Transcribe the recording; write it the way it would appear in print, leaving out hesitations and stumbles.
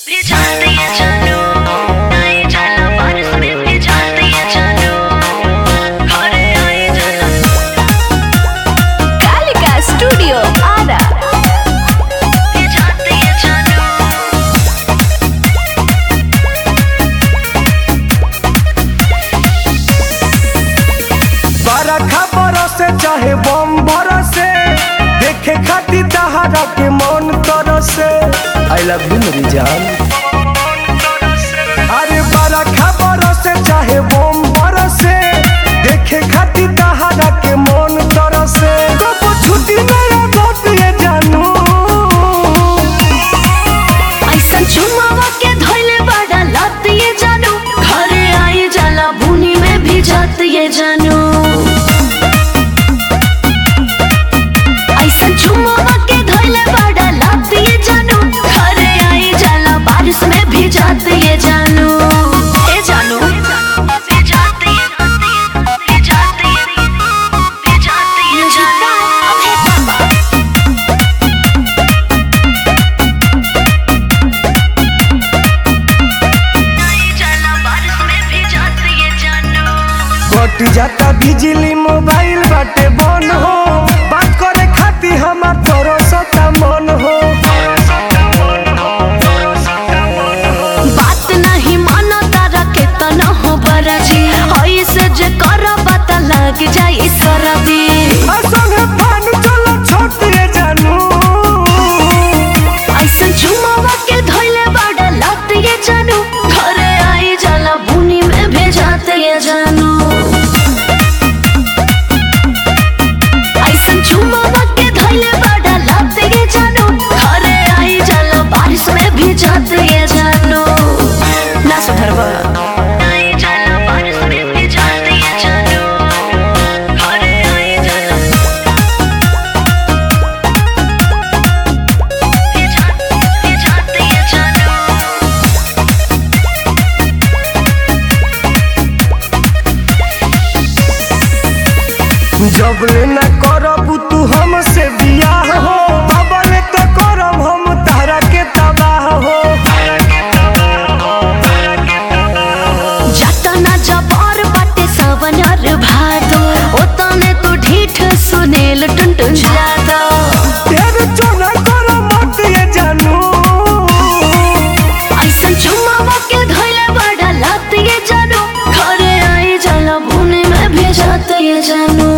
Kalika studio Ara. बरखा बरसे चाहे बम बरसे, देखे खातिर दहाड़ा के मन तरसे। आई लव यू मेरी जान। अरे बरखा बरसे चाहे बम बरसे, देखे खातिर दहाड़ा के मन तरसे। कबो छुट्टी मेरा बात ये जानू, ऐसा चुमावा के धोइले बड़ा लात ये जानू, घरे आई जाला बुनी में भी जात ये जानू। ऐसा चुमावा के धोइले बड़ा लात ये जानू, घरे आई जाला बारिश में भी जात ये जानू। ए जानू भी जाते ये जाते ये जानू। कट जाता बिजली मोबाइल बाटे बन हो, बात करे खातिर हमार तरसता मन हो। बात नहीं मानो तारा के तना हो बरजी, ऐसे जे करो पता लग जाई सरदी। असंग पान चलो छोटिए जानू, ऐसा चुमावा के धोइले बड़ा लात ये जानू, घरे आई जाला बुनी में भेजाते ये जानू। ऐसा चुमावा के धोइले बड़ा लात ये जानू, घरे आई जाला बारिश में भेजाते ये जानू। ना सुधरवा जब ले न करब तू हमसे बियाह हो, तबले तो करब हम तारा के तबाह हो। जतना जबर बाटे सवनर भादो, ओतने तू ढीठ सुनेल टुनटुन जादो। तेरे चोना करो मत ये जानू, ऐसा चुमावा के धोइले बड़ा लात ये जानू, घरे आई जाला बुने में भेजाते ये जानू।